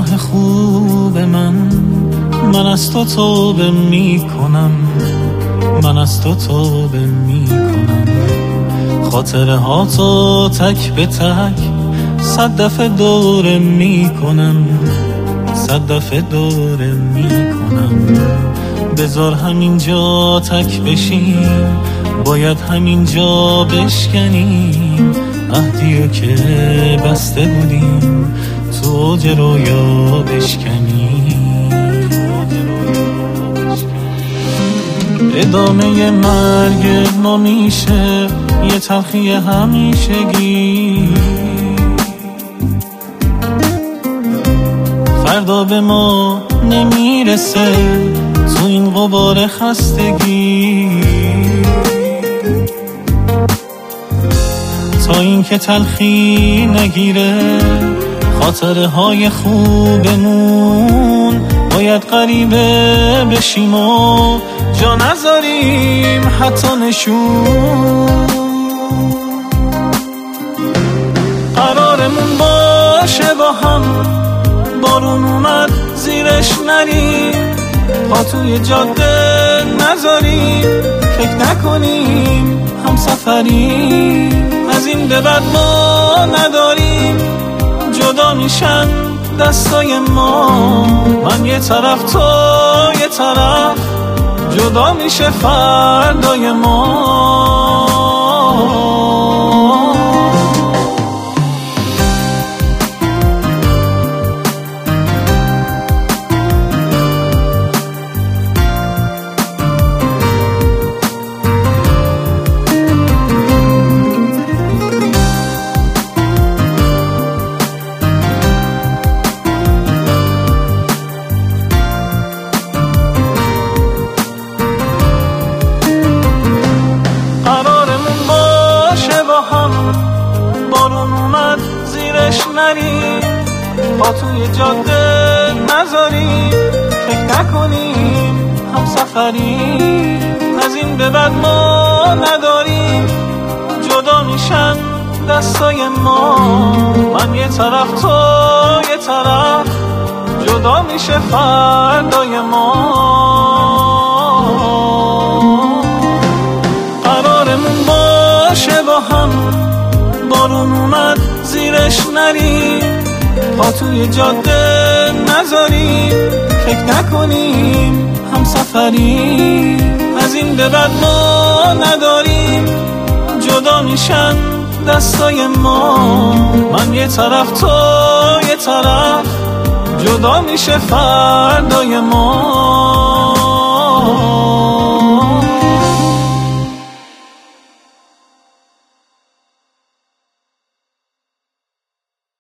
راه خوب من از تو توبه میکنم، من از تو توبه میکنم. خاطره ها تو تک به تک 100 دفعه دوره میکنم، 100 دفعه دوره میکنم. بذار همینجا تک بشیم، باید همینجا بشکنیم عهدیو که بسته بودیم، تو اوج رویا بشکنیم. ادامه مرگ ما میشه یه تلخی همیشگی، فردا به ما نمیرسه تو این غبار خستگی. تا این که تلخی نگیره خاطره های خوبمون، باید غریبه بشیم و جا نذاریم حتی نشون. قرارمون باشه با هم، بارون اومد زیرش نریم، پا توی جاده نذاریم، فکر نکنیم هم سفریم. از این به بعد ما نداریم، جدا میشن دستای ما، من یه طرف تو یه طرف، جدا میشه فردای ما. بارون اومد زیرش نریم، پا توی جاده نذاریم، فکر نکنیم هم سفریم. از این به بعد ما نداریم، جدا میشن دستای ما، من یه طرف تو یه طرف، جدا میشه فردای ما. قرارمون باشه با هم، بارون اومد زیرش نریم، پا توی جاده نذاریم، فکر نکنیم هم سفریم. از این به بعد ما نداریم، جدا میشن دستای ما، من یه طرف تو یه طرف، جدا میشه فردای ما.